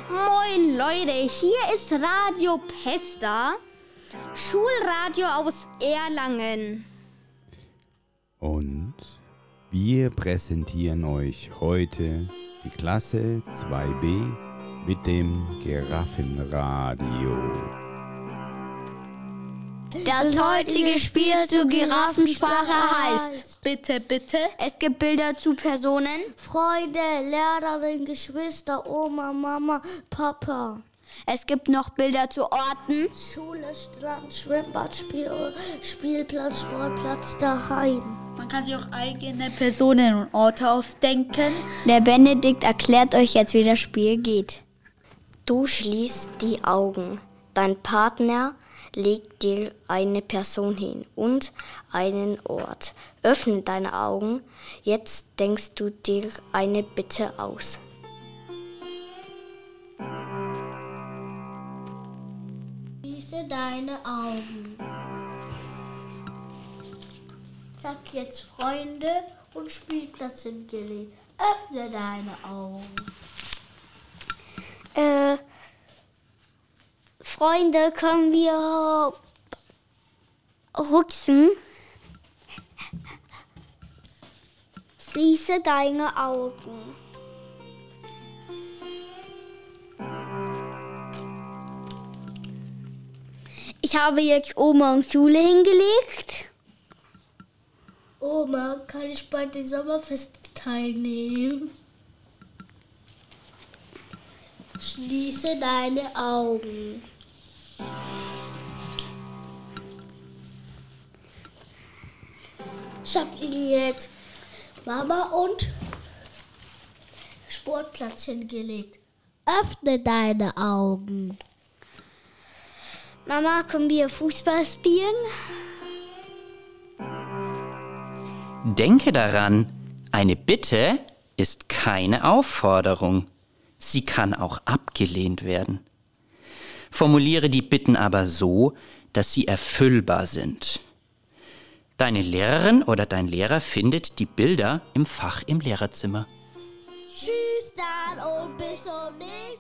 Moin Leute, hier ist Radio Pesta, Schulradio aus Erlangen. Und wir präsentieren euch heute die Klasse 2b mit dem Giraffenradio. Das heutige Spiel zur Giraffensprache heißt: Bitte, bitte. Es gibt Bilder zu Personen, Freunde, Lehrerin, Geschwister, Oma, Mama, Papa. es gibt noch Bilder zu Orten, Schule, Strand, Schwimmbad, Spielplatz, Sportplatz, daheim. Man kann sich auch eigene Personen und Orte ausdenken. Der Benedikt erklärt euch jetzt, wie das Spiel geht. Du schließt die Augen. Dein Partner legt dir eine Person hin und einen Ort. Öffne deine Augen. Jetzt denkst du dir eine Bitte aus. Schließe deine Augen. Sag jetzt Freunde und Spielplatz hingelegt. Öffne deine Augen. Freunde, können wir rutschen? Schließe deine Augen. Ich habe jetzt Oma und Schule hingelegt. Oma, kann ich bei den Sommerfesten teilnehmen? Schließe deine Augen. Ich habe Ihnen jetzt Mama und Sportplatz hingelegt. Öffne deine Augen. Mama, können wir Fußball spielen? Denke daran, eine Bitte ist keine Aufforderung. Sie kann auch abgelehnt werden. Formuliere die Bitten aber so, dass sie erfüllbar sind. Deine Lehrerin oder dein Lehrer findet die Bilder im Fach im Lehrerzimmer. Tschüss dann und bis zum nächsten Mal.